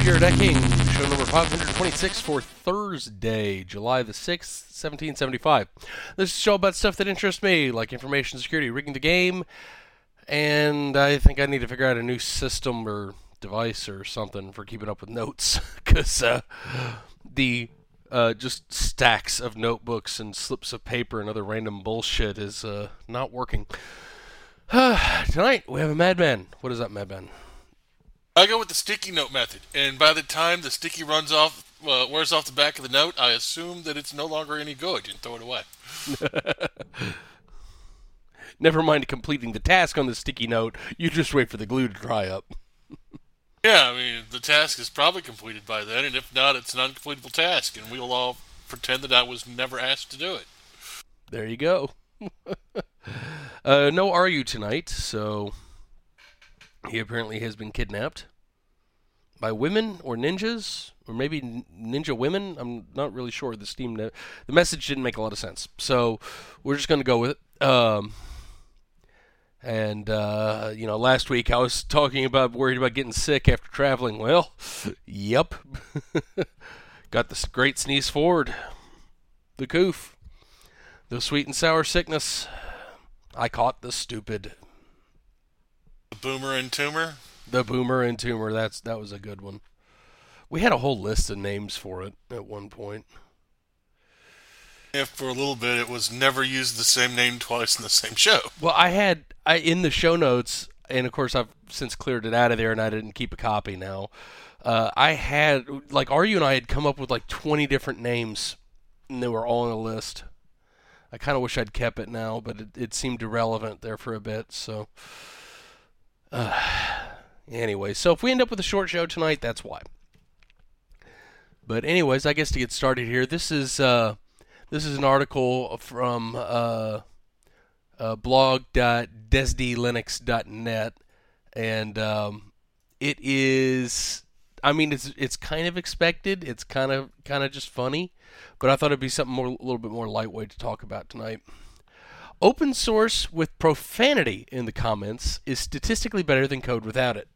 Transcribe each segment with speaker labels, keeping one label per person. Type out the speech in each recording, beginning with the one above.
Speaker 1: Pure Decking, show number 526 for Thursday, July the 6th, 1775. This is a show about stuff that interests me, like information security, rigging the game, and I think I need to figure out a new system or device or something for keeping up with notes, because the just stacks of notebooks and slips of paper and other random bullshit is not working. Tonight, we have a madman. What is that, madman?
Speaker 2: I go with the sticky note method, and by the time the sticky wears off the back of the note, I assume that it's no longer any good and throw it away.
Speaker 1: Never mind completing the task on the sticky note, you just wait for the glue to dry up.
Speaker 2: Yeah, I mean, the task is probably completed by then, and if not, it's an uncompletable task, and we'll all pretend that I was never asked to do it.
Speaker 1: There you go. No Ryu tonight, so he apparently has been kidnapped by women or ninjas, or maybe ninja women. I'm not really sure. The message didn't make a lot of sense, so we're just going to go with it. Last week I was worried about getting sick after traveling. Well, yep. Got this great sneeze forward. The coof. The sweet and sour sickness. I caught the stupid.
Speaker 2: The boomer and tumor?
Speaker 1: The boomer and tumor. That was a good one. We had a whole list of names for it at one point.
Speaker 2: Yeah, for a little bit, it was never used the same name twice in the same show.
Speaker 1: Well, I in the show notes, and of course I've since cleared it out of there, and I didn't keep a copy now. I had, Aryu and I had come up with 20 different names, and they were all on the list. I kind of wish I'd kept it now, but it seemed irrelevant there for a bit, so. Anyway, so if we end up with a short show tonight, that's why. But anyways, I guess to get started here, this is an article from blog.desdlinux.net, and it is, it's kind of expected. It's kind of just funny, but I thought it'd be something a little bit more lightweight to talk about tonight. Open source with profanity in the comments is statistically better than code without it.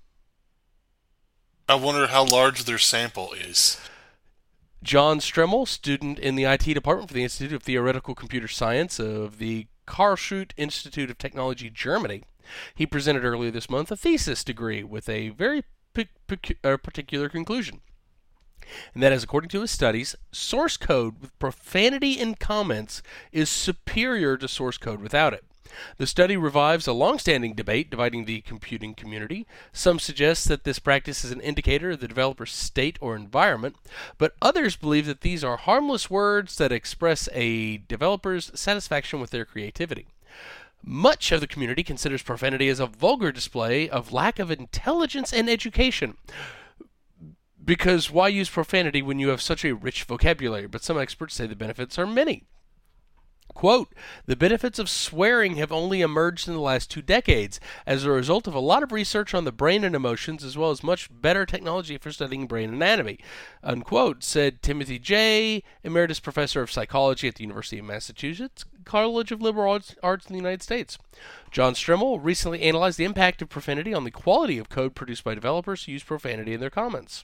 Speaker 2: I wonder how large their sample is.
Speaker 1: John Stremmel, student in the IT department for the Institute of Theoretical Computer Science of the Karlsruhe Institute of Technology, Germany. He presented earlier this month a thesis degree with a very particular conclusion. And that is, according to his studies, source code with profanity in comments is superior to source code without it. The study revives a long-standing debate dividing the computing community. Some suggest that this practice is an indicator of the developer's state or environment, but others believe that these are harmless words that express a developer's satisfaction with their creativity. Much of the community considers profanity as a vulgar display of lack of intelligence and education. Because why use profanity when you have such a rich vocabulary? But some experts say the benefits are many. Quote, the benefits of swearing have only emerged in the last 2 decades as a result of a lot of research on the brain and emotions, as well as much better technology for studying brain anatomy, unquote, said Timothy J., Emeritus Professor of Psychology at the University of Massachusetts College of Liberal Arts in the United States. John Stremmel recently analyzed the impact of profanity on the quality of code produced by developers who use profanity in their comments.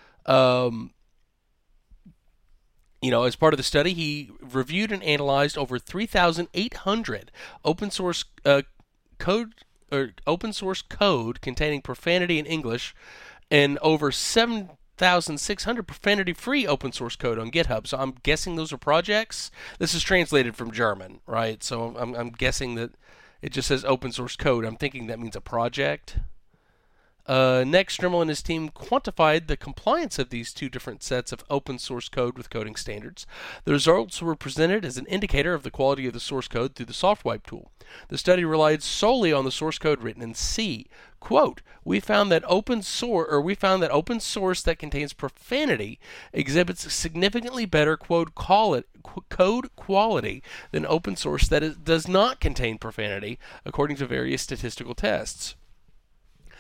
Speaker 1: As part of the study, he reviewed and analyzed over 3,800 open source code containing profanity in English, and over 7,600 profanity-free open source code on GitHub. So I'm guessing those are projects. This is translated from German, right? So I'm guessing that it just says open source code. I'm thinking that means a project. Next, Stremmel and his team quantified the compliance of these 2 different sets of open source code with coding standards. The results were presented as an indicator of the quality of the source code through the SoftWipe tool. The study relied solely on the source code written in C. Quote, we found that open source that contains profanity exhibits significantly better code quality than open source that does not contain profanity, according to various statistical tests.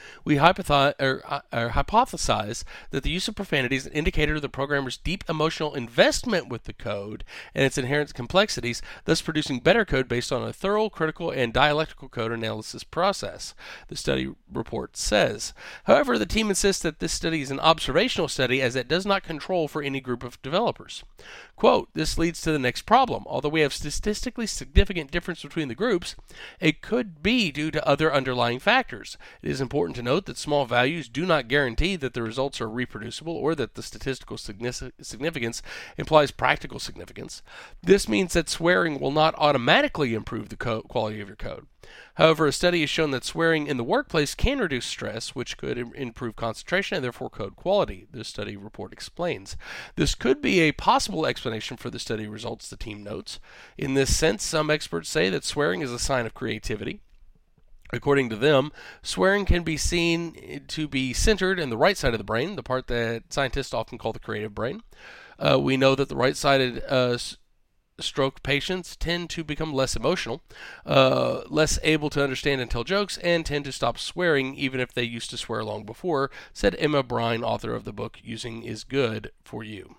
Speaker 1: We hypothesize that the use of profanity is an indicator of the programmer's deep emotional investment with the code and its inherent complexities, thus producing better code based on a thorough, critical, and dialectical code analysis process, the study report says. However, the team insists that this study is an observational study as it does not control for any group of developers. Quote, this leads to the next problem. Although we have statistically significant difference between the groups, it could be due to other underlying factors. It is important to note that small values do not guarantee that the results are reproducible or that the statistical significance implies practical significance. This means that swearing will not automatically improve the quality of your code. However, a study has shown that swearing in the workplace can reduce stress, which could improve concentration and therefore code quality, the study report explains. This could be a possible explanation for the study results, the team notes. In this sense, some experts say that swearing is a sign of creativity. According to them, swearing can be seen to be centered in the right side of the brain, the part that scientists often call the creative brain. We know that the right-sided stroke patients tend to become less emotional, less able to understand and tell jokes, and tend to stop swearing even if they used to swear long before, said Emma Brine, author of the book Using is Good for You.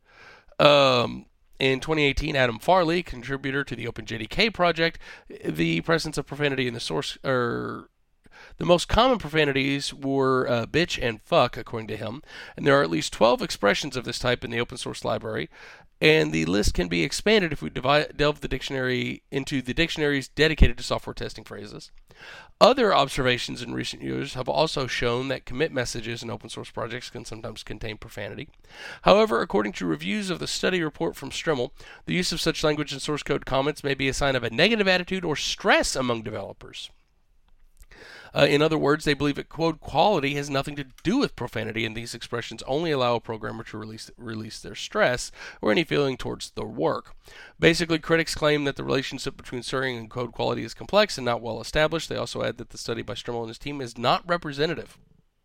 Speaker 1: In 2018, Adam Farley, contributor to the OpenJDK project, the presence of profanity in the source, the most common profanities were bitch and fuck, according to him, and there are at least 12 expressions of this type in the open source library, and the list can be expanded if we delve the dictionary into the dictionaries dedicated to software testing phrases. Other observations in recent years have also shown that commit messages in open source projects can sometimes contain profanity. However, according to reviews of the study report from Stremel, the use of such language in source code comments may be a sign of a negative attitude or stress among developers. In other words, they believe that code quality has nothing to do with profanity, and these expressions only allow a programmer to release their stress or any feeling towards their work. Basically, critics claim that the relationship between swearing and code quality is complex and not well established. They also add that the study by Stremel and his team is not representative.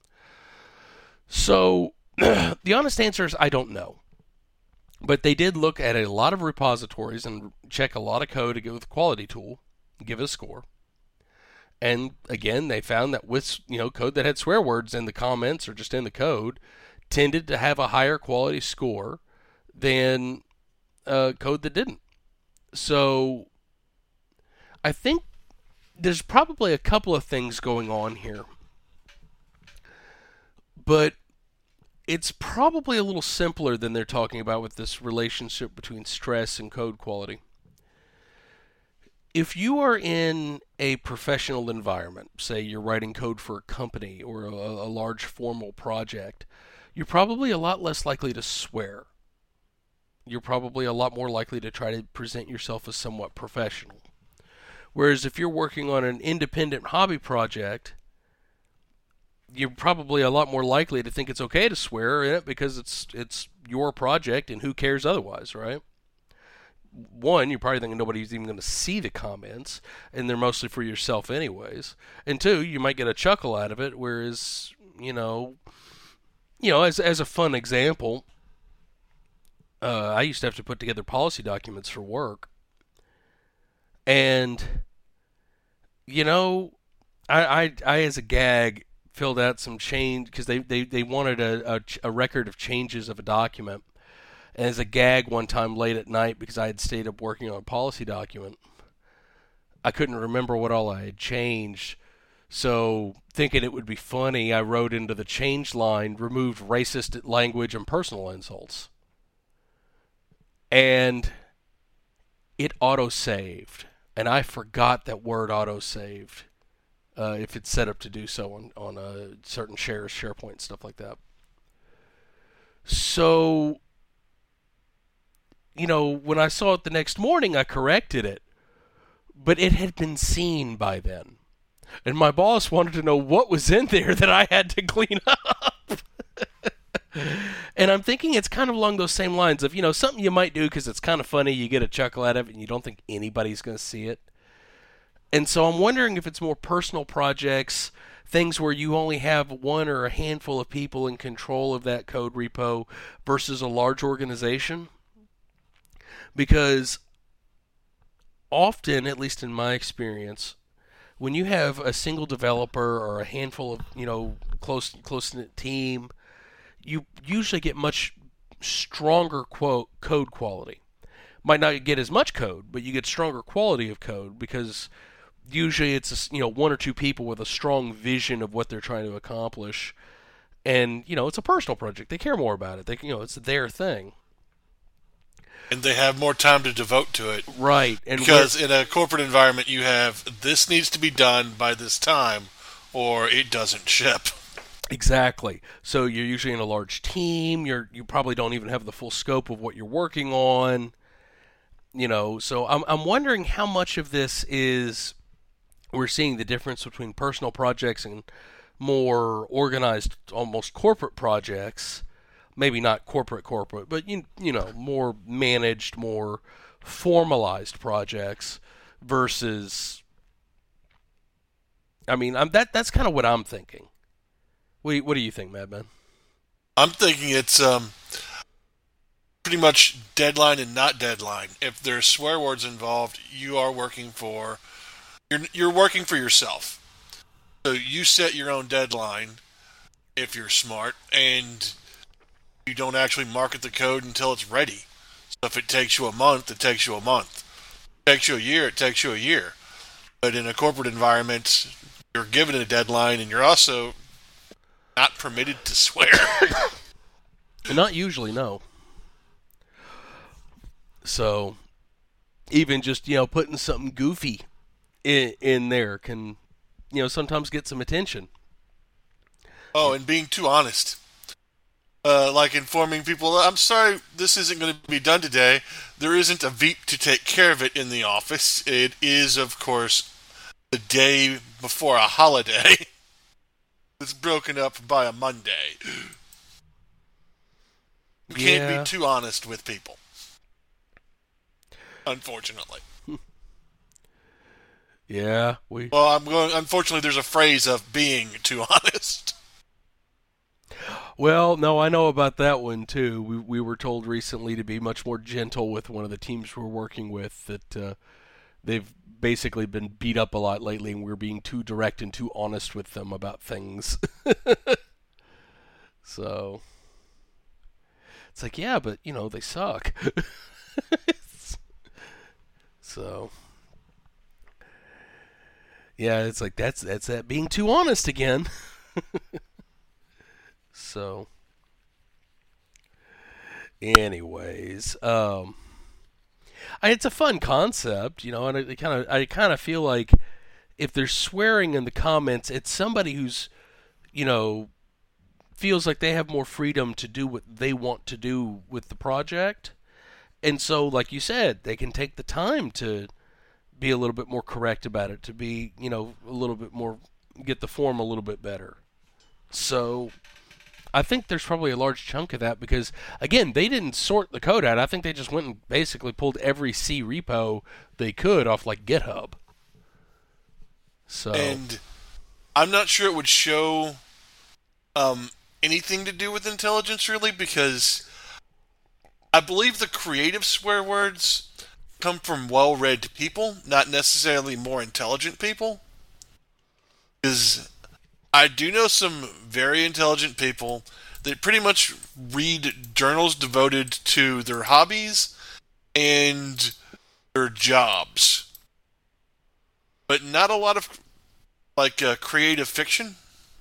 Speaker 1: So, the honest answer is I don't know. But they did look at a lot of repositories and check a lot of code to go with the quality tool, give it a score. And again, they found that with code that had swear words in the comments or just in the code tended to have a higher quality score than code that didn't. So I think there's probably a couple of things going on here. But it's probably a little simpler than they're talking about with this relationship between stress and code quality. If you are in a professional environment, say you're writing code for a company or a large formal project, you're probably a lot less likely to swear. You're probably a lot more likely to try to present yourself as somewhat professional. Whereas if you're working on an independent hobby project, you're probably a lot more likely to think it's okay to swear in it because it's your project and who cares otherwise, right? One, you're probably thinking nobody's even going to see the comments, and they're mostly for yourself anyways. And two, you might get a chuckle out of it, whereas, as a fun example, I used to have to put together policy documents for work. And, I as a gag, filled out some change, because they wanted a record of changes of a document. And as a gag one time late at night, because I had stayed up working on a policy document, I couldn't remember what all I had changed. So, thinking it would be funny, I wrote into the change line, removed racist language and personal insults. And it auto-saved. And I forgot that word auto-saved. If it's set up to do so on a certain SharePoint, stuff like that. So, when I saw it the next morning, I corrected it. But it had been seen by then. And my boss wanted to know what was in there that I had to clean up. And I'm thinking it's kind of along those same lines of, something you might do because it's kind of funny, you get a chuckle out of it, and you don't think anybody's going to see it. And so I'm wondering if it's more personal projects, things where you only have one or a handful of people in control of that code repo versus a large organization. Because often, at least in my experience, when you have a single developer or a handful of close knit team, you usually get much stronger code quality. Might not get as much code, but you get stronger quality of code because usually it's one or two people with a strong vision of what they're trying to accomplish, and it's a personal project. They care more about it. It's their thing.
Speaker 2: And they have more time to devote to it.
Speaker 1: Right. And
Speaker 2: because in a corporate environment, you have this needs to be done by this time, or it doesn't ship.
Speaker 1: Exactly. So you're usually in a large team. You probably don't even have the full scope of what you're working on. So I'm wondering how much of this is we're seeing the difference between personal projects and more organized, almost corporate projects. Maybe not corporate, but more managed, more formalized projects versus. I mean, that's kind of what I'm thinking. What do you think, Madman?
Speaker 2: I'm thinking it's pretty much deadline and not deadline. If there's swear words involved, you're working for yourself. So you set your own deadline if you're smart, and you don't actually market the code until it's ready. So if it takes you a month, it takes you a month. If it takes you a year, it takes you a year. But in a corporate environment, you're given a deadline, and you're also not permitted to swear.
Speaker 1: Not usually, no. So even just putting something goofy in there can sometimes get some attention.
Speaker 2: Oh, and being too honest. Like informing people, I'm sorry, this isn't going to be done today. There isn't a Veep to take care of it in the office. It is, of course, the day before a holiday. It's broken up by a Monday. You can't be too honest with people. Unfortunately.
Speaker 1: Yeah,
Speaker 2: Unfortunately, there's a phrase of being too honest.
Speaker 1: Well, no, I know about that one too. We were told recently to be much more gentle with one of the teams we're working with. That they've basically been beat up a lot lately, and we're being too direct and too honest with them about things. So it's like, yeah, but they suck. So yeah, it's like that's that being too honest again. So anyways, it's a fun concept, and I kind of feel like if they're swearing in the comments, it's somebody who's, feels like they have more freedom to do what they want to do with the project. And so, like you said, they can take the time to be a little bit more correct about it, to be, a little bit more, get the form a little bit better. So I think there's probably a large chunk of that because, again, they didn't sort the code out. I think they just went and basically pulled every C repo they could off, like, GitHub. So,
Speaker 2: and I'm not sure it would show anything to do with intelligence, really, because I believe the creative swear words come from well-read people, not necessarily more intelligent people. Because I do know some very intelligent people that pretty much read journals devoted to their hobbies and their jobs, but not a lot of creative fiction.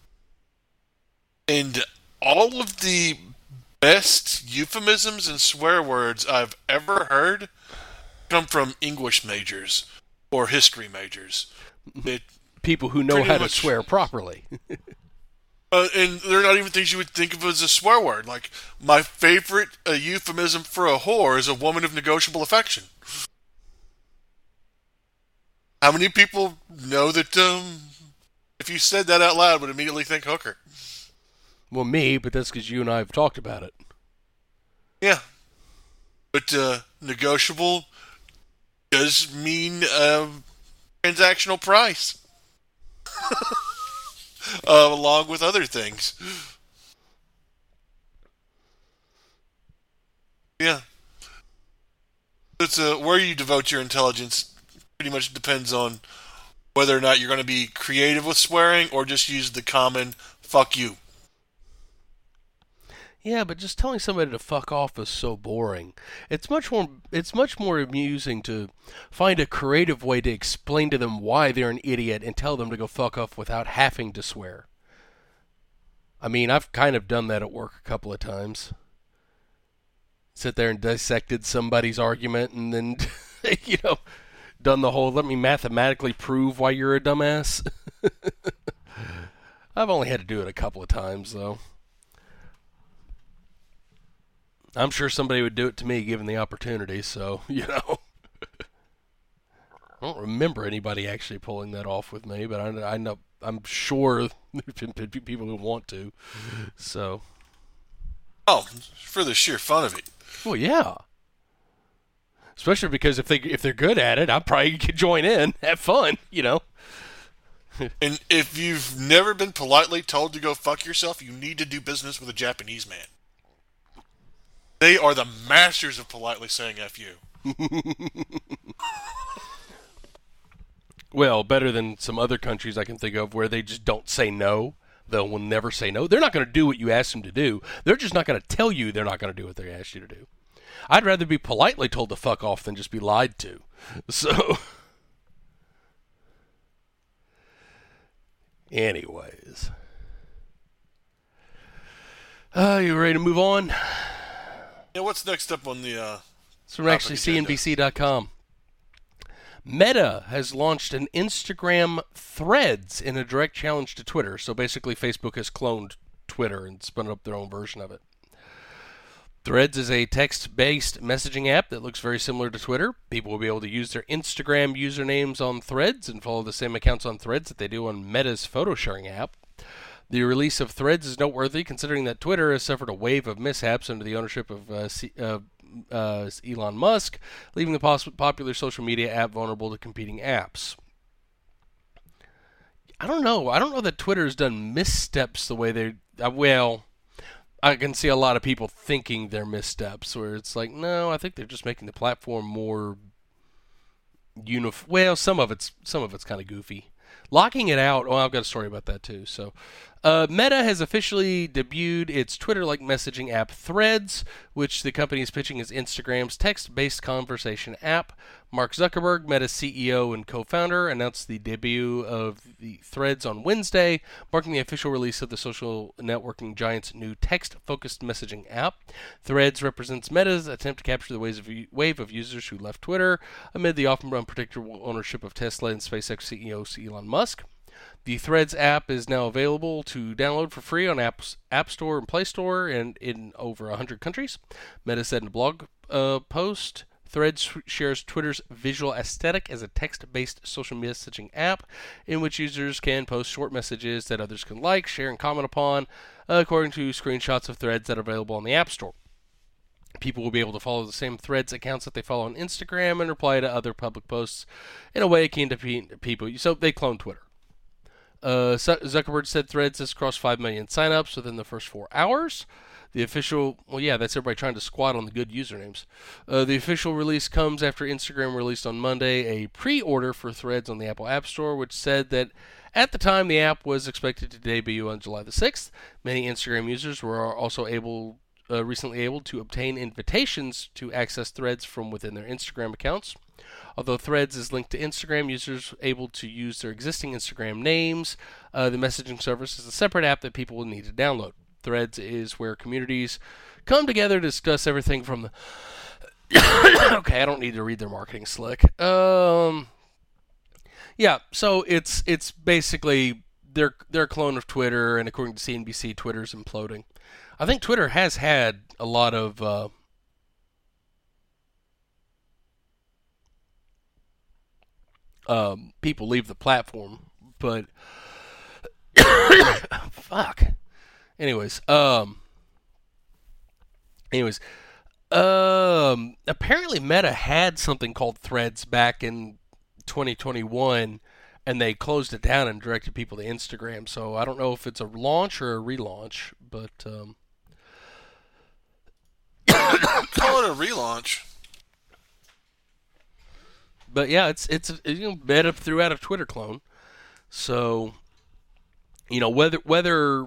Speaker 2: And all of the best euphemisms and swear words I've ever heard come from English majors or history majors.
Speaker 1: People who know how to swear properly.
Speaker 2: And they're not even things you would think of as a swear word. Like, my favorite euphemism for a whore is a woman of negotiable affection. How many people know that if you said that out loud would immediately think hooker?
Speaker 1: Well, me, but that's because you and I have talked about it.
Speaker 2: Yeah. But negotiable does mean transactional price. Along with other things. Yeah. It's where you devote your intelligence pretty much depends on whether or not you're going to be creative with swearing or just use the common "fuck you."
Speaker 1: Yeah, but just telling somebody to fuck off is so boring. It's much more amusing to find a creative way to explain to them why they're an idiot and tell them to go fuck off without having to swear. I mean, I've kind of done that at work a couple of times. Sit there and dissected somebody's argument and then done the whole let me mathematically prove why you're a dumbass. I've only had to do it a couple of times though. I'm sure somebody would do it to me given the opportunity, so, I don't remember anybody actually pulling that off with me, but I know I'm sure there's been people who want to. So,
Speaker 2: Oh, for the sheer fun of it.
Speaker 1: well, yeah. Especially because if they're good at it, I probably could join in, have fun,
Speaker 2: And if you've never been politely told to go fuck yourself, you need to do business with a Japanese man. They are the masters of politely saying F you.
Speaker 1: Well, better than some other countries I can think of where they just don't say no. They will never say no. They're not going to do what you ask them to do. They're just not going to tell you they're not going to do what they ask you to do. I'd rather be politely told to fuck off than just be lied to. So, anyways. You ready to move on?
Speaker 2: Yeah, what's next up on the
Speaker 1: So we're actually CNBC.com. Meta has launched an Instagram Threads in a direct challenge to Twitter. So basically Facebook has cloned Twitter and spun up their own version of it. Threads is a text-based messaging app that looks very similar to Twitter. People will be able to use their Instagram usernames on Threads and follow the same accounts on Threads that they do on Meta's photo sharing app. The release of Threads is noteworthy considering that Twitter has suffered a wave of mishaps under the ownership of Elon Musk, leaving the popular social media app vulnerable to competing apps. I don't know. I don't know that Twitter's done missteps the way they... I can see a lot of people thinking they're missteps, where it's like, no, I think they're just making the platform more Well, some of it's kind of goofy. Locking it out. Oh, I've got a story about that too. So, Meta has officially debuted its Twitter-like messaging app Threads, which the company is pitching as Instagram's text-based conversation app. Mark Zuckerberg, Meta's CEO and co-founder, announced the debut of the Threads on Wednesday, marking the official release of the social networking giant's new text-focused messaging app. Threads represents Meta's attempt to capture the wave of users who left Twitter amid the often unpredictable ownership of Tesla and SpaceX CEO Elon Musk. The Threads app is now available to download for free on App Store and Play Store and in over 100 countries. Meta said in a blog post, Threads shares Twitter's visual aesthetic as a text-based social messaging app in which users can post short messages that others can like, share, and comment upon, according to screenshots of Threads that are available on the App Store. People will be able to follow the same Threads accounts that they follow on Instagram and reply to other public posts in a way akin to people. So they clone Twitter. Zuckerberg said Threads has crossed 5 million signups within the first 4 hours. The official, that's everybody trying to squat on the good usernames. The official release comes after Instagram released on Monday a pre-order for Threads on the Apple App Store, which said that at the time the app was expected to debut on July the 6th. Many Instagram users were also recently able to obtain invitations to access Threads from within their Instagram accounts. Although Threads is linked to Instagram, users able to use their existing Instagram names. The messaging service is a separate app that people will need to download. Threads is where communities come together to discuss everything from the... Okay, I don't need to read their marketing slick. So it's basically their clone of Twitter, and according to CNBC, Twitter's imploding. I think Twitter has had a lot of people leave the platform, but fuck. Anyways, apparently Meta had something called Threads back in 2021, and they closed it down and directed people to Instagram. So I don't know if it's a launch or a relaunch, but
Speaker 2: call it a relaunch.
Speaker 1: But yeah, it's Meta threw out a Twitter clone. So, whether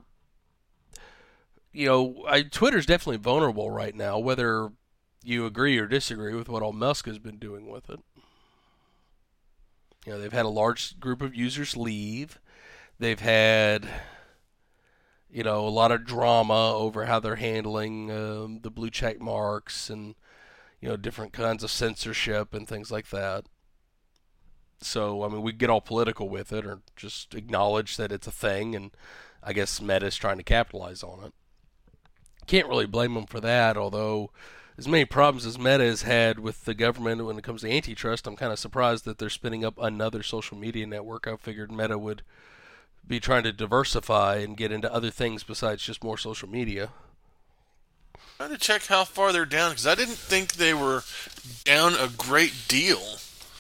Speaker 1: Twitter's definitely vulnerable right now, whether you agree or disagree with what all Musk has been doing with it. They've had a large group of users leave. They've had, a lot of drama over how they're handling the blue check marks and, different kinds of censorship and things like that. So, we get all political with it or just acknowledge that it's a thing, and I guess Meta's trying to capitalize on it. Can't really blame them for that, although as many problems as Meta has had with the government when it comes to antitrust, I'm kind of surprised that they're spinning up another social media network. I figured Meta would be trying to diversify and get into other things besides just more social media.
Speaker 2: Trying to check how far they're down, because I didn't think they were down a great deal.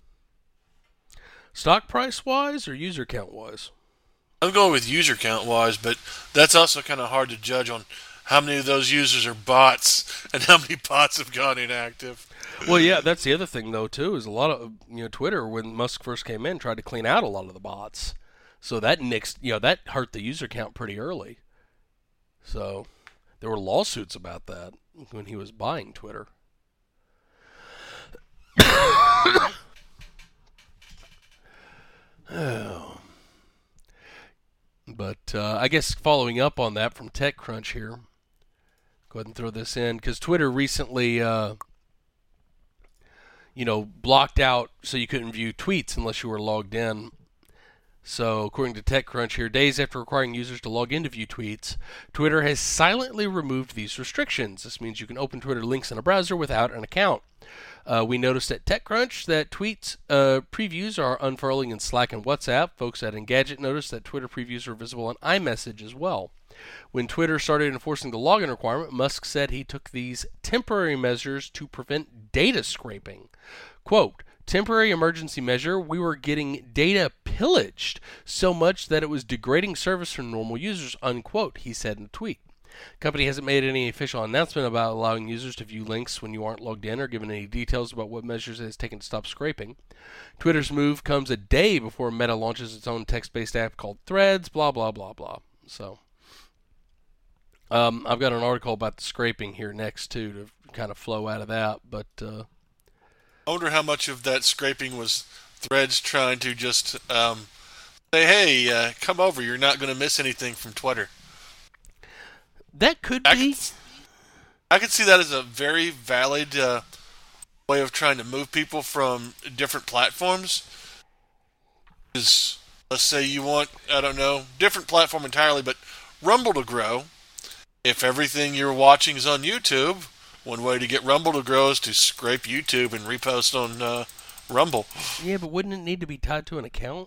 Speaker 1: Stock price wise or user count wise?
Speaker 2: I'm going with user count wise, but that's also kind of hard to judge on how many of those users are bots and how many bots have gone inactive.
Speaker 1: Well, yeah, that's the other thing though too. Is a lot of Twitter when Musk first came in tried to clean out a lot of the bots, so that that hurt the user count pretty early. So there were lawsuits about that when he was buying Twitter. Oh. But I guess following up on that from TechCrunch here, go ahead and throw this in because Twitter recently, blocked out so you couldn't view tweets unless you were logged in. So according to TechCrunch here, days after requiring users to log in to view tweets, Twitter has silently removed these restrictions. This means you can open Twitter links in a browser without an account. We noticed at TechCrunch that tweets previews are unfurling in Slack and WhatsApp. Folks at Engadget noticed that Twitter previews are visible on iMessage as well. When Twitter started enforcing the login requirement, Musk said he took these temporary measures to prevent data scraping. Quote, temporary emergency measure, we were getting data pillaged so much that it was degrading service for normal users, unquote, he said in a tweet. Company hasn't made any official announcement about allowing users to view links when you aren't logged in or given any details about what measures it has taken to stop scraping. Twitter's move comes a day before Meta launches its own text-based app called Threads, blah, blah, blah, blah. So, I've got an article about the scraping here next, too, to kind of flow out of that, but
Speaker 2: I wonder how much of that scraping was Threads trying to just say, hey, come over, you're not going to miss anything from Twitter.
Speaker 1: That could be.
Speaker 2: I could see that as a very valid way of trying to move people from different platforms. Because let's say you want, I don't know, different platform entirely, but Rumble to grow. If everything you're watching is on YouTube, one way to get Rumble to grow is to scrape YouTube and repost on Rumble.
Speaker 1: Yeah, but wouldn't it need to be tied to an account?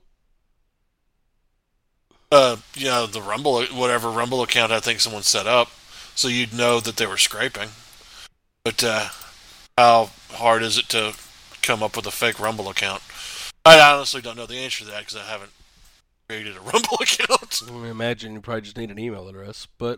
Speaker 2: The Rumble, whatever Rumble account I think someone set up, so you'd know that they were scraping. But how hard is it to come up with a fake Rumble account? I honestly don't know the answer to that because I haven't created a Rumble account.
Speaker 1: I imagine you probably just need an email address. But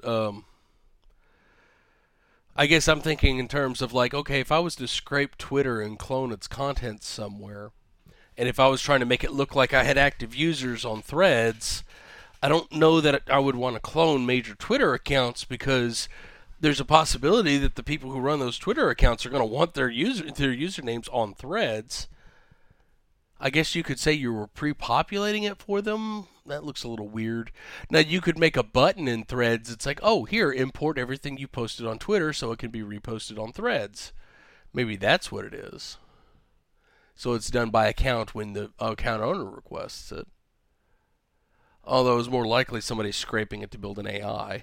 Speaker 1: I guess I'm thinking in terms of like, okay, if I was to scrape Twitter and clone its content somewhere, and if I was trying to make it look like I had active users on Threads, I don't know that I would want to clone major Twitter accounts because there's a possibility that the people who run those Twitter accounts are going to want their usernames on Threads. I guess you could say you were pre-populating it for them. That looks a little weird. Now, you could make a button in Threads. It's like, oh, here, import everything you posted on Twitter so it can be reposted on Threads. Maybe that's what it is. So it's done by account when the account owner requests it. Although it's more likely somebody's scraping it to build an AI.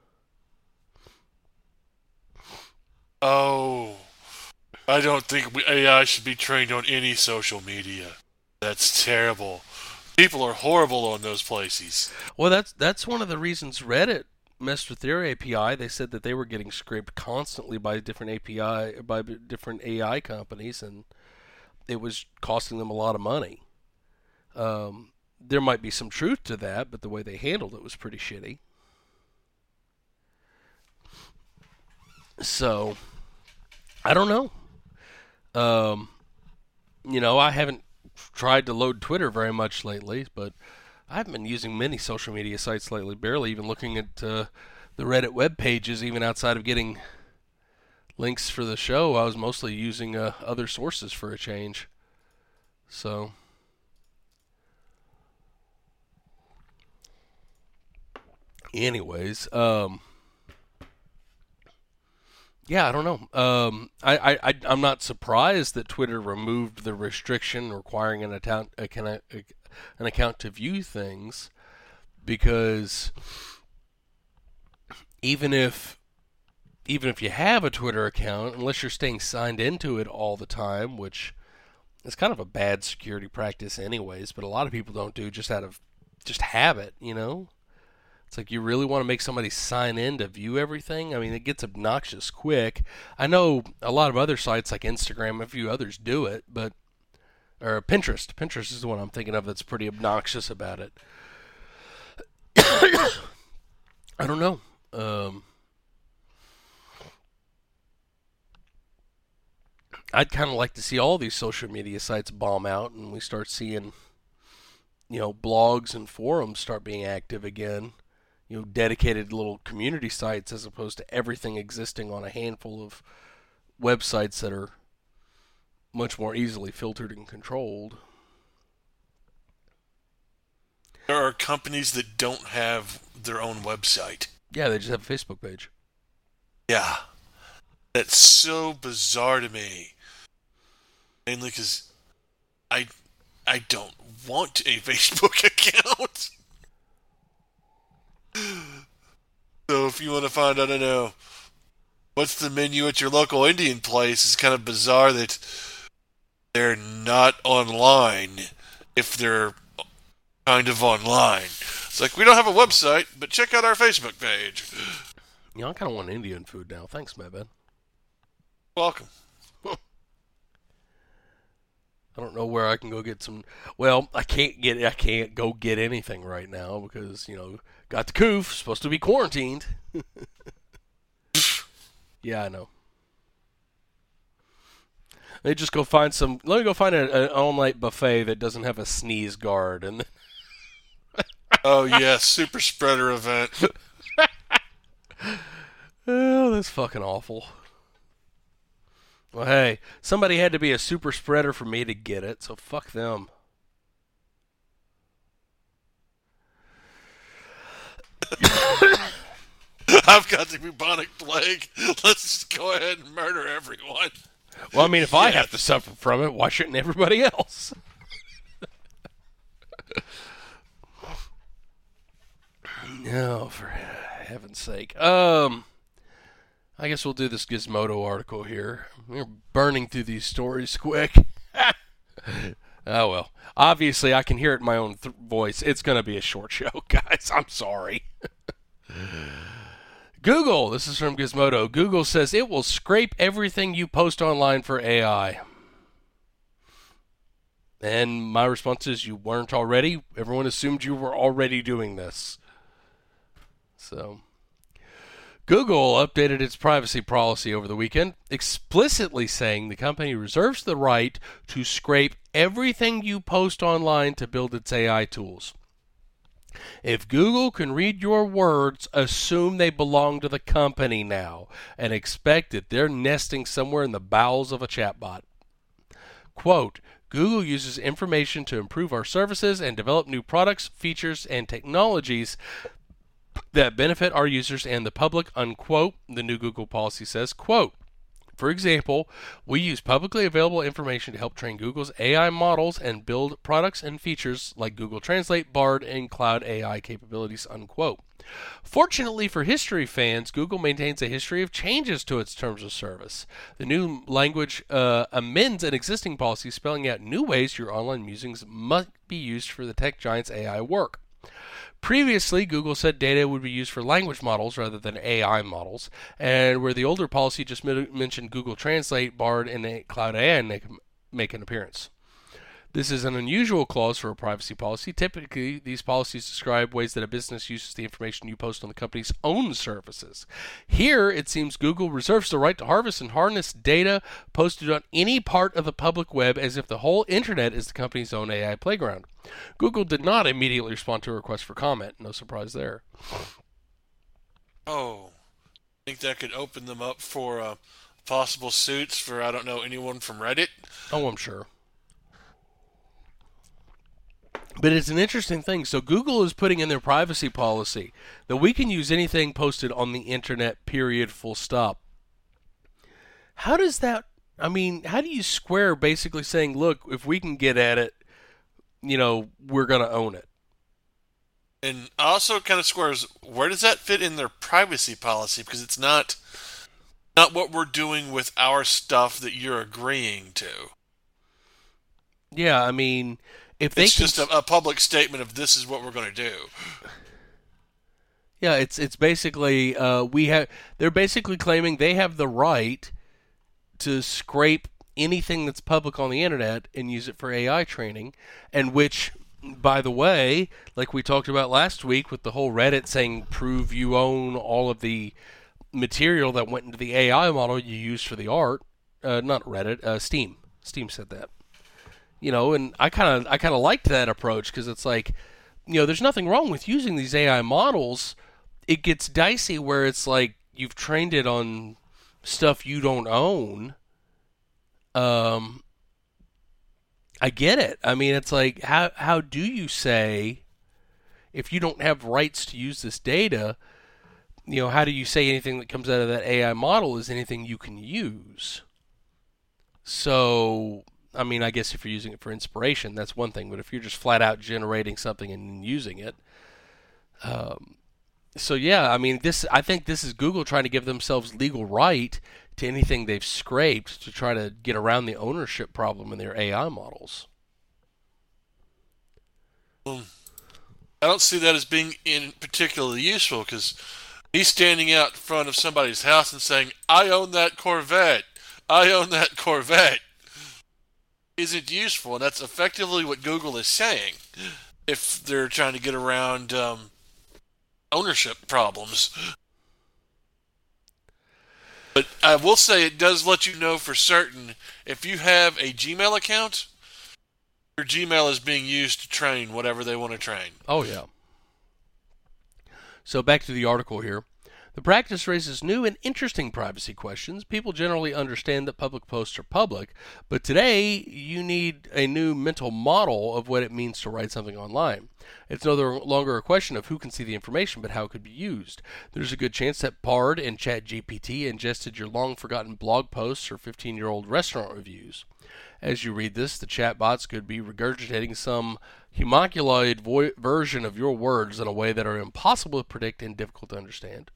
Speaker 2: Oh, I don't think AI should be trained on any social media. That's terrible. People are horrible on those places.
Speaker 1: Well, that's one of the reasons Reddit messed with their API. They said that they were getting scraped constantly by different AI companies, and it was costing them a lot of money. There might be some truth to that, but the way they handled it was pretty shitty. So, I don't know. I haven't tried to load Twitter very much lately, but I haven't been using many social media sites lately, barely even looking at the Reddit web pages, even outside of getting links for the show. I was mostly using other sources for a change. So, anyways, yeah, I don't know. I'm not surprised that Twitter removed the restriction requiring an account to view things, because even if you have a Twitter account, unless you're staying signed into it all the time, which is kind of a bad security practice anyways, but a lot of people don't do just out of just habit, you know? It's like, you really want to make somebody sign in to view everything? I mean, it gets obnoxious quick. I know a lot of other sites like Instagram, a few others do it, but or Pinterest. Pinterest is the one I'm thinking of that's pretty obnoxious about it. I don't know. I'd kind of like to see all these social media sites bomb out and we start seeing, blogs and forums start being active again. Dedicated little community sites as opposed to everything existing on a handful of websites that are much more easily filtered and controlled.
Speaker 2: There are companies that don't have their own website.
Speaker 1: Yeah, they just have a Facebook page.
Speaker 2: Yeah. That's so bizarre to me. Mainly because I don't want a Facebook account. So if you want to find, I don't know, what's the menu at your local Indian place, it's kind of bizarre that they're not online if they're kind of online. It's like, we don't have a website, but check out our Facebook page.
Speaker 1: I kind of want Indian food now. Thanks, my man.
Speaker 2: Welcome.
Speaker 1: I don't know where I can go get some. Well, I can't go get anything right now because, got the coof, supposed to be quarantined. Yeah, I know. Let me go find an all-night buffet that doesn't have a sneeze guard. And
Speaker 2: oh, yeah, super spreader event.
Speaker 1: Oh, that's fucking awful. Well, hey, somebody had to be a super spreader for me to get it, so fuck them.
Speaker 2: I've got the bubonic plague. Let's just go ahead and murder everyone.
Speaker 1: Well, I mean, if I have to suffer from it, why shouldn't everybody else? No, for heaven's sake. I guess we'll do this Gizmodo article here. We're burning through these stories quick. Oh, well. Obviously, I can hear it in my own voice. It's going to be a short show, guys. I'm sorry. Google, this is from Gizmodo. Google says it will scrape everything you post online for AI. And my response is, you weren't already. Everyone assumed you were already doing this. So, Google updated its privacy policy over the weekend, explicitly saying the company reserves the right to scrape everything you post online to build its AI tools. If Google can read your words, assume they belong to the company now, and expect that they're nesting somewhere in the bowels of a chatbot. Quote, Google uses information to improve our services and develop new products, features, and technologies that benefit our users and the public, unquote, the new Google policy says, quote, for example, we use publicly available information to help train Google's AI models and build products and features like Google Translate, Bard, and Cloud AI capabilities, unquote. Fortunately for history fans, Google maintains a history of changes to its terms of service. The new language amends an existing policy, spelling out new ways your online musings must be used for the tech giant's AI work. Previously, Google said data would be used for language models rather than AI models, and where the older policy just mentioned Google Translate, Bard, and Cloud AI make an appearance. This is an unusual clause for a privacy policy. Typically, these policies describe ways that a business uses the information you post on the company's own services. Here, it seems Google reserves the right to harvest and harness data posted on any part of the public web as if the whole internet is the company's own AI playground. Google did not immediately respond to a request for comment. No surprise there.
Speaker 2: Oh, I think that could open them up for possible suits for, I don't know, anyone from Reddit.
Speaker 1: Oh, I'm sure. But it's an interesting thing. So Google is putting in their privacy policy that we can use anything posted on the internet, period, full stop. How does that, how do you square basically saying, look, if we can get at it, we're going to own it?
Speaker 2: And also kind of squares, where does that fit in their privacy policy? Because it's not what we're doing with our stuff that you're agreeing to.
Speaker 1: Yeah, if they
Speaker 2: it's just a public statement of this is what we're going to do.
Speaker 1: Yeah, it's basically they're basically claiming they have the right to scrape anything that's public on the internet and use it for AI training, and which, by the way, like we talked about last week with the whole Reddit saying prove you own all of the material that went into the AI model you used for the art, not Reddit, Steam. Steam said that. And I kind of liked that approach because it's like, there's nothing wrong with using these AI models. It gets dicey where it's like you've trained it on stuff you don't own. I get it. It's like, how do you say, if you don't have rights to use this data, how do you say anything that comes out of that AI model is anything you can use? So, I guess if you're using it for inspiration, that's one thing. But if you're just flat out generating something and using it, so yeah, I think this is Google trying to give themselves legal right to anything they've scraped to try to get around the ownership problem in their AI models.
Speaker 2: I don't see that as being particularly useful because he's standing out in front of somebody's house and saying, "I own that Corvette. I own that Corvette." Isn't useful, and that's effectively what Google is saying if they're trying to get around ownership problems. But I will say it does let you know for certain if you have a Gmail account, your Gmail is being used to train whatever they want to train.
Speaker 1: Oh, yeah. So back to the article here. The practice raises new and interesting privacy questions. People generally understand that public posts are public, but today you need a new mental model of what it means to write something online. It's no longer a question of who can see the information, but how it could be used. There's a good chance that Bard and ChatGPT ingested your long-forgotten blog posts or 15-year-old restaurant reviews. As you read this, the chatbots could be regurgitating some homunculoid version of your words in a way that are impossible to predict and difficult to understand.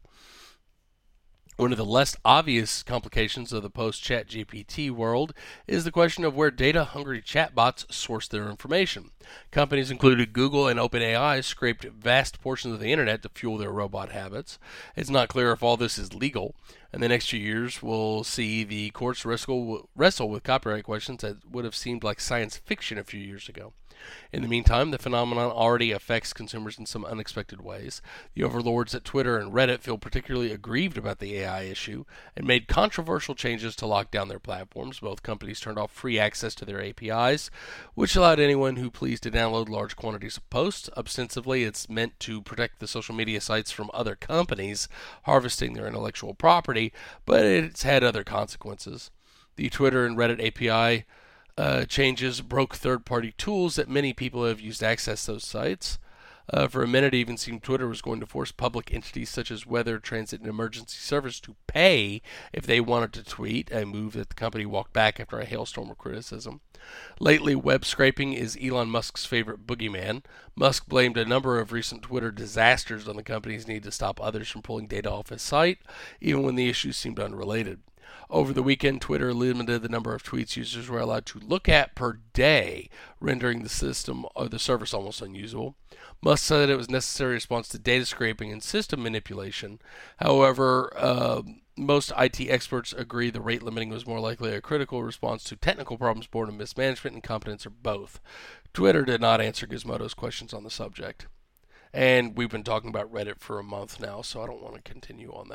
Speaker 1: One of the less obvious complications of the post-ChatGPT world is the question of where data-hungry chatbots source their information. Companies including Google and OpenAI scraped vast portions of the internet to fuel their robot habits. It's not clear if all this is legal. In the next few years, we'll see the courts wrestle with copyright questions that would have seemed like science fiction a few years ago. In the meantime, the phenomenon already affects consumers in some unexpected ways. The overlords at Twitter and Reddit feel particularly aggrieved about the AI issue and made controversial changes to lock down their platforms. Both companies turned off free access to their APIs, which allowed anyone who pleased to download large quantities of posts. Ostensibly, it's meant to protect the social media sites from other companies harvesting their intellectual property, but it's had other consequences. The Twitter and Reddit API changes broke third-party tools that many people have used to access those sites. For a minute, it even seemed Twitter was going to force public entities such as Weather, Transit, and Emergency Service to pay if they wanted to tweet, a move that the company walked back after a hailstorm of criticism. Lately, web scraping is Elon Musk's favorite boogeyman. Musk blamed a number of recent Twitter disasters on the company's need to stop others from pulling data off his site, even when the issues seemed unrelated. Over the weekend, Twitter limited the number of tweets users were allowed to look at per day, rendering the system or the service almost unusable. Musk said it was a necessary response to data scraping and system manipulation. However, Most IT experts agree the rate limiting was more likely a critical response to technical problems born of mismanagement, incompetence, or both. Twitter did not answer Gizmodo's questions on the subject. And we've been talking about Reddit for a month now, so I don't want to continue on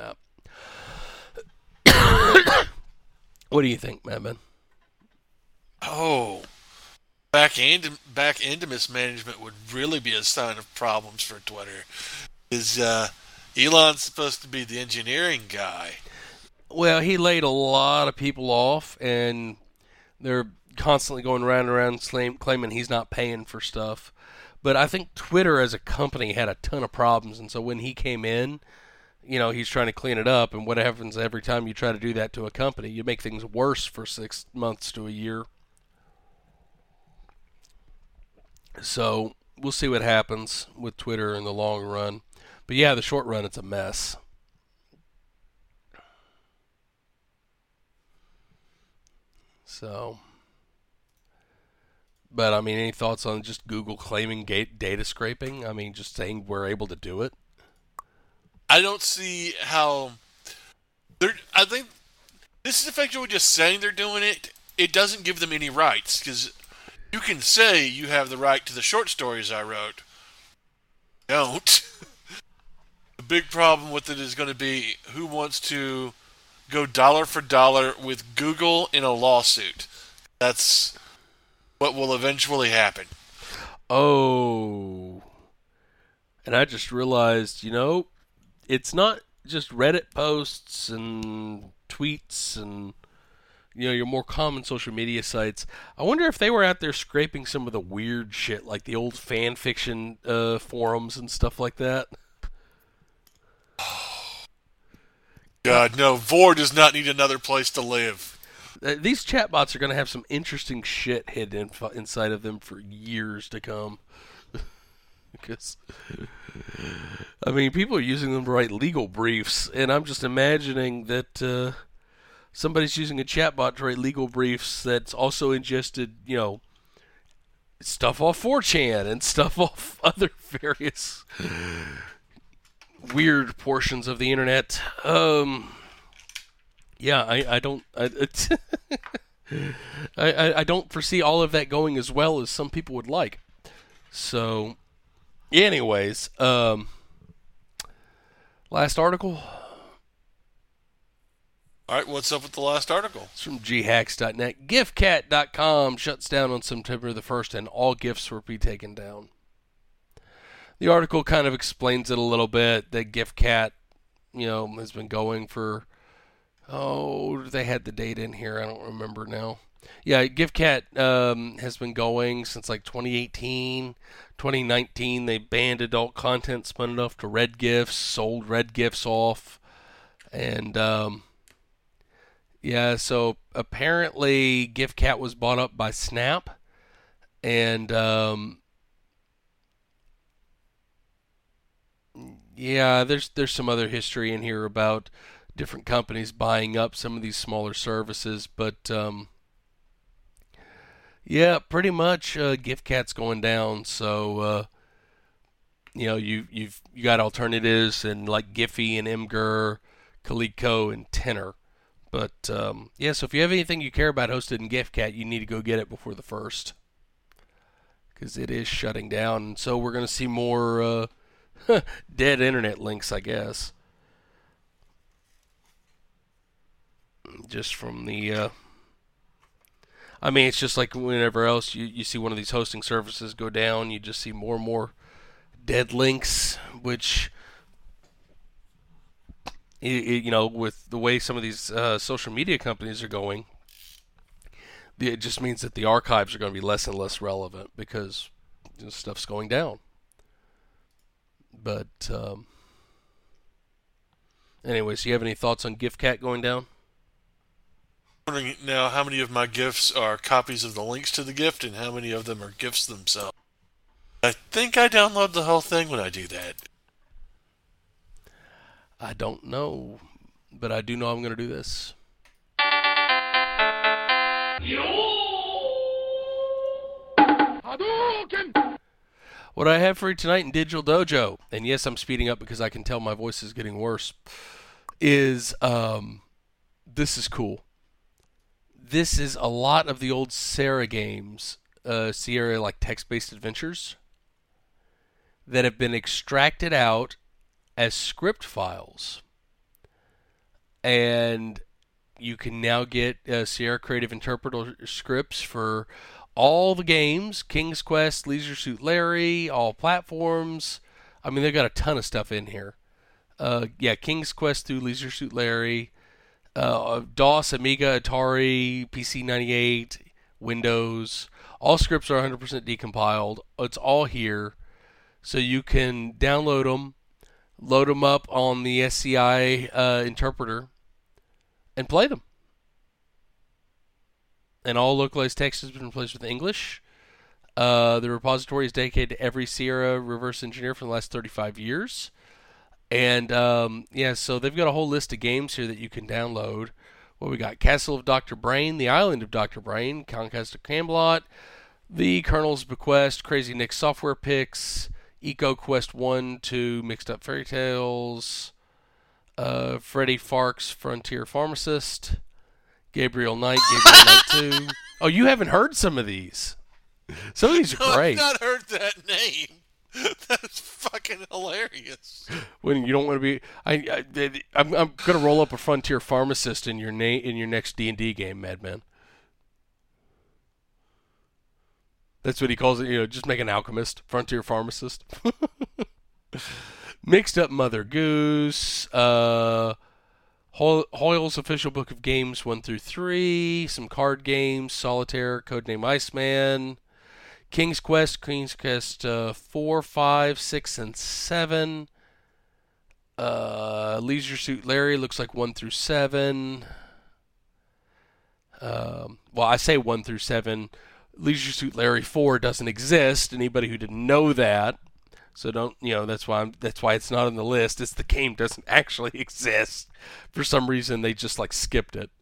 Speaker 1: that. What do you think, Madman?
Speaker 2: Oh, back end mismanagement would really be a sign of problems for Twitter. Is Elon's supposed to be the engineering guy?
Speaker 1: Well, he laid a lot of people off, and they're constantly going around and around claiming he's not paying for stuff. But I think Twitter as a company had a ton of problems, and so when he came in, he's trying to clean it up. And what happens every time you try to do that to a company? You make things worse for 6 months to a year. So we'll see what happens with Twitter in the long run. But yeah, the short run, it's a mess. So, but I mean, any thoughts on just Google claiming data scraping? I mean, just saying we're able to do it.
Speaker 2: I don't see how. I think this is effectively just saying they're doing it. It doesn't give them any rights, because you can say you have the right to the short stories I wrote. Don't. The big problem with it is going to be who wants to go dollar for dollar with Google in a lawsuit. That's what will eventually happen.
Speaker 1: Oh. And I just realized, it's not just Reddit posts and tweets and, your more common social media sites. I wonder if they were out there scraping some of the weird shit, like the old fan fiction forums and stuff like that.
Speaker 2: God, no. Vor does not need another place to live.
Speaker 1: These chatbots are going to have some interesting shit hidden inside of them for years to come. Because, I mean, people are using them to write legal briefs, and I'm just imagining that somebody's using a chatbot to write legal briefs that's also ingested, stuff off 4chan and stuff off other various weird portions of the internet. Yeah, I don't. I don't foresee all of that going as well as some people would like. So, anyways, last article.
Speaker 2: All right, what's up with the last article?
Speaker 1: It's from ghacks.net. Giftcat.com shuts down on September the 1st, and all gifts will be taken down. The article kind of explains it a little bit, that GiftCat, has been going for, they had the date in here, I don't remember now. Yeah, GiftCat has been going since like 2018, 2019. They banned adult content, spun it off to Red Gifts, sold Red Gifts off, and yeah, so apparently GiftCat was bought up by Snap, and yeah, there's some other history in here about different companies buying up some of these smaller services, but yeah, pretty much GiftCat's going down. So you got alternatives and like Giphy and Imgur, Coleco and Tenor. But yeah, so if you have anything you care about hosted in GiftCat, you need to go get it before the 1st, because it is shutting down. So we're going to see more dead internet links, I guess. Just from the I mean, it's just like whenever else you see one of these hosting services go down, you just see more and more dead links, which, with the way some of these social media companies are going, it just means that the archives are going to be less and less relevant because stuff's going down. But anyways, do you have any thoughts on GiftCat going down?
Speaker 2: I'm wondering now how many of my gifts are copies of the links to the gift and how many of them are gifts themselves. I think I download the whole thing when I do that.
Speaker 1: I don't know, but I do know I'm going to do this. What I have for you tonight in Digital Dojo, and yes, I'm speeding up because I can tell my voice is getting worse, is this is cool. This is a lot of the old Sierra games, Sierra like text-based adventures, that have been extracted out as script files. And you can now get Sierra Creative Interpreter scripts for all the games, King's Quest, Leisure Suit Larry, all platforms. I mean, they've got a ton of stuff in here. King's Quest through Leisure Suit Larry, DOS, Amiga, Atari, PC 98, Windows. All scripts are 100% decompiled. It's all here. So you can download them, load them up on the SCI interpreter, and play them. And all localized text has been replaced with English. The repository is dedicated to every Sierra reverse engineer for the last 35 years. And, so they've got a whole list of games here that you can download. Well, we got Castle of Dr. Brain, The Island of Dr. Brain, Conquest of Camelot, The Colonel's Bequest, Crazy Nick's Software Picks, Eco Quest 1, 2, Mixed Up Fairy Tales, Freddie Fark's Frontier Pharmacist, Gabriel Knight 2. Oh, you haven't heard some of these. Some of these are great.
Speaker 2: I've not heard that name. That's fucking hilarious.
Speaker 1: When you don't want to be, I'm gonna roll up a Frontier Pharmacist in your next D&D game, Madman. That's what he calls it. Just make an alchemist, Frontier Pharmacist. Mixed Up Mother Goose, Hoyle's Official Book of Games 1 through 3, some card games, Solitaire, Codename Iceman. King's Quest 4, 5, 6, and 7. Leisure Suit Larry looks like 1 through 7. I say 1 through 7. Leisure Suit Larry 4 doesn't exist. Anybody who didn't know that, so don't, that's why it's not on the list. It's the game doesn't actually exist. For some reason, they just skipped it.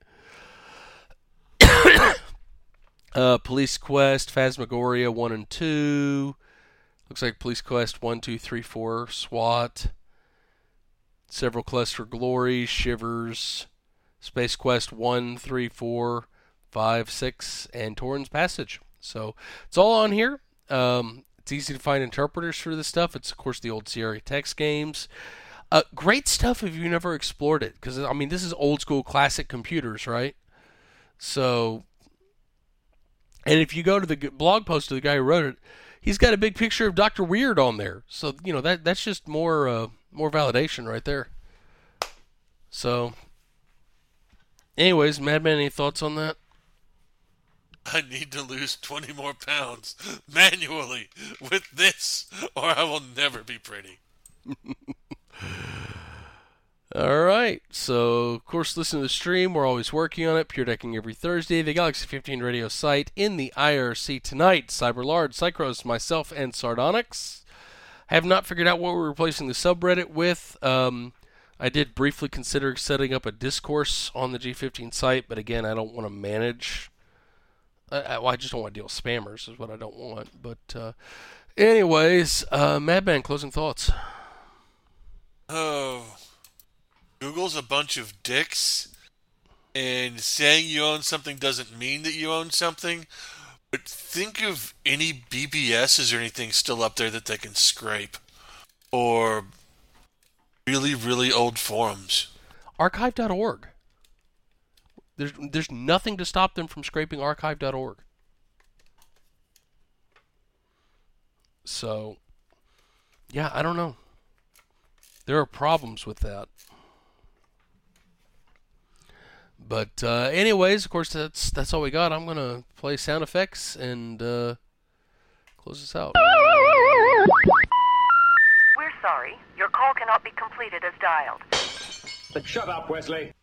Speaker 1: Police Quest, Phasmagoria 1 and 2. Looks like Police Quest 1, 2, 3, 4, SWAT. Several Quests for Glory, Shivers. Space Quest 1, 3, 4, 5, 6, and Torrens Passage. So it's all on here. It's easy to find interpreters for this stuff. It's, of course, the old Sierra text games. Great stuff if you've never explored it. Because, this is old school classic computers, right? So... And if you go to the blog post of the guy who wrote it, he's got a big picture of Dr. Weird on there. So, that's just more validation right there. So, anyways, Madman, any thoughts on that?
Speaker 2: I need to lose 20 more pounds manually with this, or I will never be pretty.
Speaker 1: All right. So, of course, listen to the stream. We're always working on it. Pure Decking every Thursday. The Galaxy 15 radio site in the IRC tonight. Cyberlard, Psychros, myself, and Sardonyx. I have not figured out what we're replacing the subreddit with. I did briefly consider setting up a discourse on the G15 site, but again, I don't want to manage. I just don't want to deal with spammers is what I don't want. But anyways, Madman, closing thoughts.
Speaker 2: Oh... Google's a bunch of dicks, and saying you own something doesn't mean that you own something, but think of any BBSs or anything still up there that they can scrape, or really, really old forums.
Speaker 1: Archive.org. There's nothing to stop them from scraping archive.org. So, yeah, I don't know. There are problems with that. But anyways, of course, that's all we got. I'm going to play sound effects and close this out.
Speaker 3: We're sorry. Your call cannot be completed as dialed.
Speaker 4: Shut up, Wesley.